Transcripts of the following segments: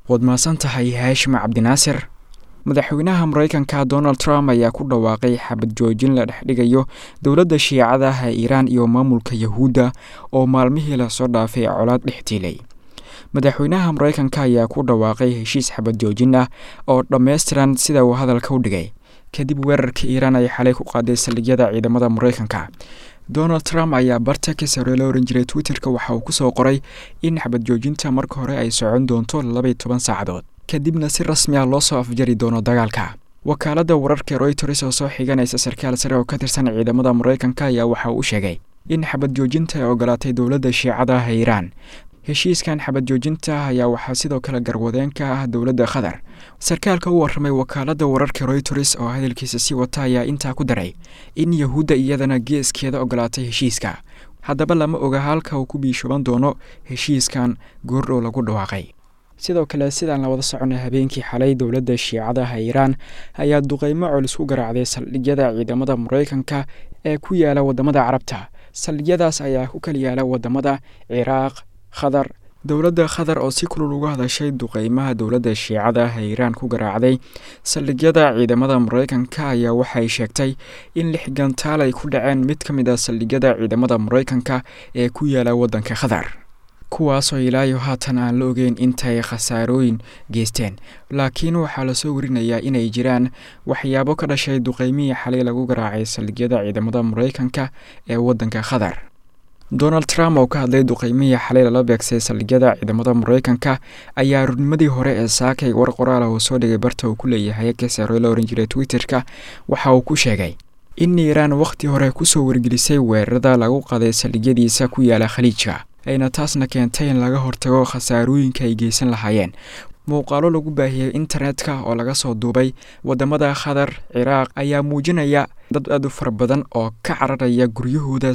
Wad maasantahay Haashim Cabdinaasir. Madaxweynaha Mareykanka Donald Trump ayaa ku dhawaaqay xabad joojin la dhexdhigayo dowladda Shiicada ah ee Iran iyo maamulka Yahuuda oo maalmihii la soo dhaafay colaad dhextiilay. Madaxweynaha Mareykanka ayaa ku dhawaaqay heshiis xabad joojin ah oo dhameystiran sida uu hadalka u dhigay kadib weerarka Iran ay xalay ku qaaday saldhigyada ciidamada Mareykanka. Donald Trump ayaa barta ka soo oran jiray Twitter-ka waxa uu ku soo qoray in xabad joojinta marka hore ay socon doonto 12 saacadood kadibna si rasmi ah loo soo afjari doono dagaalka. Wakaaladda wararka Reuters oo soo xiganaysa sarkaal sare oo ka tirsan ciidamada Mareykanka ayaa waxa uu sheegay in xabad joojinta ay ogolaatay dowladda Shiicada ah ee Iran. Heshiiskan xabad joojinta ayaa waxa sidoo kale garwadeen ka ah dowladda Qatar. Sarkaalka u warramay wakaaladda wararka Reuters oo hadalkiisa si wata ayaa intaa ku daray in Yahuuda iyadana geeskeeda ogolaatay heshiiska. Haddaba lama oga halka uu ku biishoban doono heshiiskan goordhow lagu dhawaaqay. Sidoo kale sidaan la wada soconay habeenkii xalay dowladda Shiicada ah ee Iran ayaa duqeymo culus ku garaacday saldhigyada ciidamada Mareykanka ee ku yaala wadamada Carabta. Saldhigyadaas ayaa ku kala yaala wadamada Ciraaq, Qatar. Dowladda Qatar oo si kulul uga hadashay duqeymaha dowladda Shiicada ah ee Iran ku garaacday saldhigyada ciidamada Mareykanka ayaa waxay sheegtay in 6 gantaal ay ku dhaceen mid ka mid ah saldhigyada ciidamada Mareykanka ee ku yaala wadanka Qatar, kuwaas oo ilaa haatan aan la ogeyn intay khasaarooyin geysteen. Laakiin waxaa la soo warinayaa inay jiraan waxyaabo ka dhashay duqeymihii xalay lagu garaacay saldhigyada ciidamada Mareykanka ee wadanka Qatar. Donald Trump oo ka hadlay duqeymihii xalay la beegsay saldhigyada ciidamada Mareykanka ayaa runimadii hore ee saakay war qoraal ah oo soo dhigay barta uu ku leeyahay ka soo oran jiray Twitter-ka waxa uu ku sheegay in Iran waqti hore ku soo wargelisay weerarada lagu qaday saldhigyadiisa ku yaala Khaliijka, ayna taasna keentay in laga hortago khasaarooyinka ay geysan lahaayeen. Muuqaalo lagu baahiyay internetka oo laga soo duubay wadamada Qatar, Ciraaq ayaa muujinaya dad aad u fara badan oo ka cararaya guryahooda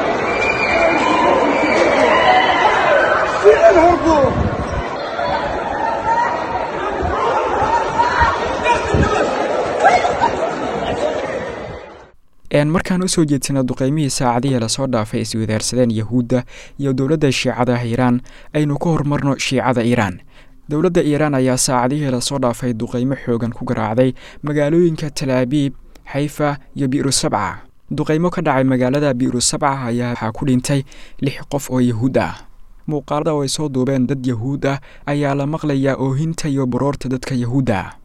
markaan u soo jeedsanay duqeymihii saacadihii la soo dhaafay iswadaarsadeen Yahuuda iyo dowladda Shiicada ah Iran aynu ka hormarno Shiicada Iran. Dowladda Iran ayaa saacadihii la soo dhaafay duqeymo xoogan ku garaacday magaalooyinka Tel Aviv, Haifa iyo Be'er Sabca. Duqeymo ka dhacay magaalada Be'er Sabca ayaa waxa ku dhintay 6 qof oo Yahuud ah. Muuqaalada oo ay soo duubeen dad Yahuud ah ayaa la maqlayaa oohinta iyo baroorta dadka Yahuuda ah.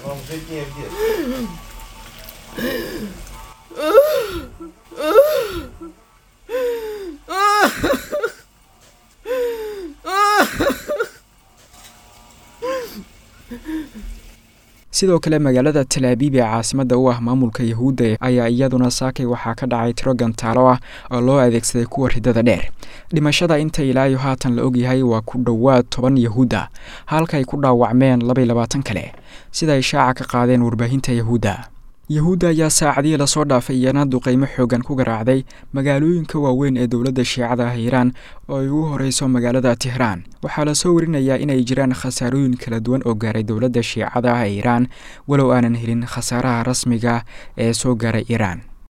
Sidoo kale magaalada Tel Aviv ee caasimadda u ah maamulka Yahuuda ayaa iyaduna saakay waxaa ka dhacay tiro gantaalo ah oo loo adeegsaday kuwa ridada dheer. Dhimashada inta ilaa haatan la ogyahay waa ku dhawaad 10 Yahuuda, halka ay ku dhaawacmeen 22 kale, sida ay shaaca ka qaadeen warbaahinta Yahuuda. Yahuuda ayaa saacadihii la soo dhaafay iyana duqeymo xoogan ku garaacday magaalooyinka waaweyn ee dowladda Shiicada ah ee Iran oo ay ugu horeyso magaalada Tehran. Waxaa la soo warinayaa inay jiraan khasaarooyin kala duwan oo gaaray dowladda Shiicada ah ee Iran walow aanan helin khasaaraha rasmiga ee soo gaaray Iran.